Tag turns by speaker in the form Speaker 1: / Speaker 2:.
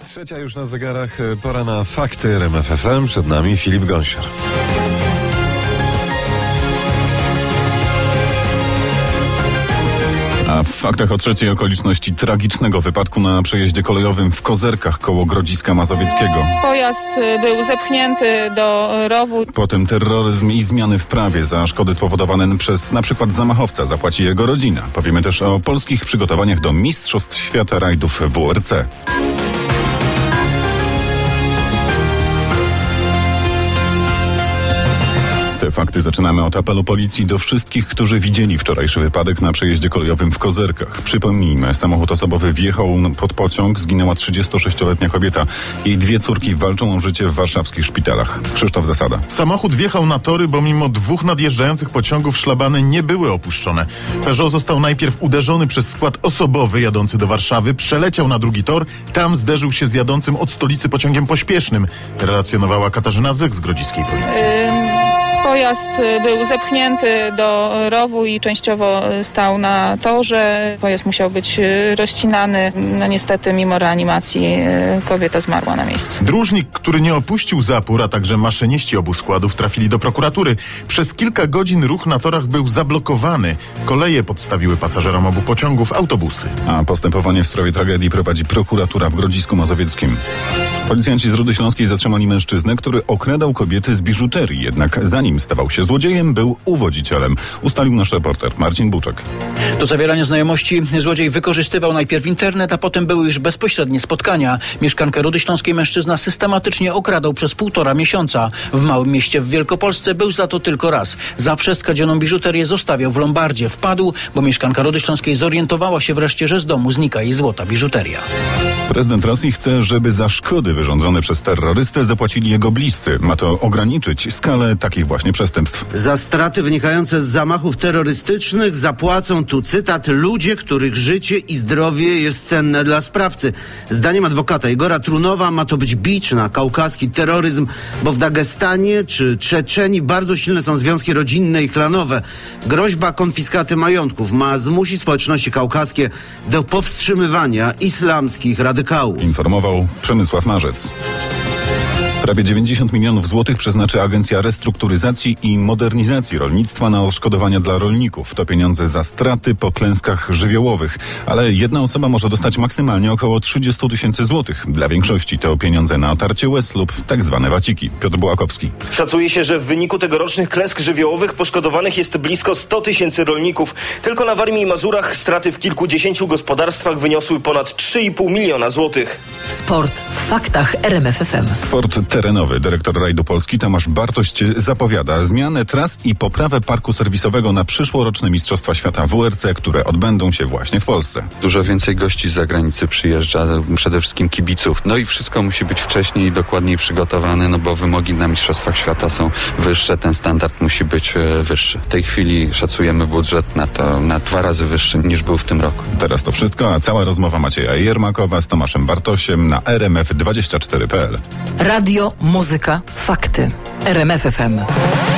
Speaker 1: Trzecia już na zegarach, pora na fakty RMF FM. Przed nami Filip Gąsior.
Speaker 2: A w faktach o trzeciej okoliczności tragicznego wypadku na przejeździe kolejowym w Kozerkach koło Grodziska Mazowieckiego.
Speaker 3: Pojazd był zepchnięty do rowu.
Speaker 2: Potem terroryzm i zmiany w prawie. Za szkody spowodowane przez na przykład zamachowca zapłaci jego rodzina. Powiemy też o polskich przygotowaniach do Mistrzostw Świata rajdów WRC. Te fakty zaczynamy od apelu policji do wszystkich, którzy widzieli wczorajszy wypadek na przejeździe kolejowym w Kozerkach. Przypomnijmy, samochód osobowy wjechał pod pociąg, zginęła 36-letnia kobieta. Jej dwie córki walczą o życie w warszawskich szpitalach. Krzysztof Zasada.
Speaker 4: Samochód wjechał na tory, bo mimo dwóch nadjeżdżających pociągów szlabany nie były opuszczone. Peugeot został najpierw uderzony przez skład osobowy jadący do Warszawy, przeleciał na drugi tor, tam zderzył się z jadącym od stolicy pociągiem pośpiesznym, relacjonowała Katarzyna Zyk z grodziskiej policji.
Speaker 3: Pojazd był zepchnięty do rowu i częściowo stał na torze. Pojazd musiał być rozcinany. No niestety mimo reanimacji kobieta zmarła na miejscu.
Speaker 4: Dróżnik, który nie opuścił zapór, a także maszyniści obu składów trafili do prokuratury. Przez kilka godzin ruch na torach był zablokowany. Koleje podstawiły pasażerom obu pociągów autobusy.
Speaker 2: A postępowanie w sprawie tragedii prowadzi prokuratura w Grodzisku Mazowieckim. Policjanci z Rudy Śląskiej zatrzymali mężczyznę, który okradał kobiety z biżuterii. Jednak zanim stawał się złodziejem, był uwodzicielem. Ustalił nasz reporter Marcin Buczek.
Speaker 5: Do zawierania znajomości złodziej wykorzystywał najpierw internet, a potem były już bezpośrednie spotkania. Mieszkankę Rudy Śląskiej mężczyzna systematycznie okradał przez 1,5 miesiąca. W małym mieście w Wielkopolsce był za to tylko raz. Zawsze skradzioną biżuterię zostawiał w lombardzie. Wpadł, bo mieszkanka Rudy Śląskiej zorientowała się wreszcie, że z domu znika jej złota biżuteria.
Speaker 2: Prezydent Rosji chce, żeby za szkody wyrządzone przez terrorystę zapłacili jego bliscy. Ma to ograniczyć skalę takich właśnie przestępstw.
Speaker 6: Za straty wynikające z zamachów terrorystycznych zapłacą, tu cytat, ludzie, których życie i zdrowie jest cenne dla sprawcy. Zdaniem adwokata Igora Trunowa ma to być bicz na kaukaski terroryzm, bo w Dagestanie czy Czeczenii bardzo silne są związki rodzinne i klanowe. Groźba konfiskaty majątków ma zmusić społeczności kaukaskie do powstrzymywania islamskich radykałów.
Speaker 2: Informował Przemysław Marzec. Prawie 90 milionów złotych przeznaczy Agencja Restrukturyzacji i Modernizacji Rolnictwa na odszkodowania dla rolników. To pieniądze za straty po klęskach żywiołowych. Ale jedna osoba może dostać maksymalnie około 30 000 złotych. Dla większości to pieniądze na otarcie łez lub tak zwane waciki. Piotr Bułakowski.
Speaker 7: Szacuje się, że w wyniku tegorocznych klęsk żywiołowych poszkodowanych jest blisko 100 000 rolników. Tylko na Warmii i Mazurach straty w kilkudziesięciu gospodarstwach wyniosły ponad 3,5 miliona złotych.
Speaker 8: Sport w faktach RMF FM.
Speaker 2: Sport terenowy. Dyrektor Rajdu Polski Tomasz Bartość zapowiada zmianę tras i poprawę parku serwisowego na przyszłoroczne Mistrzostwa Świata WRC, które odbędą się właśnie w Polsce.
Speaker 9: Dużo więcej gości z zagranicy przyjeżdża, przede wszystkim kibiców. No i wszystko musi być wcześniej i dokładniej przygotowane, no bo wymogi na Mistrzostwach Świata są wyższe, ten standard musi być wyższy. W tej chwili szacujemy budżet na 2 razy wyższy niż był w tym roku.
Speaker 2: Teraz to wszystko, a cała rozmowa Macieja Jermakowa z Tomaszem Bartosiem na RMF24.pl.
Speaker 8: Radio, muzyka, fakty. RMF FM.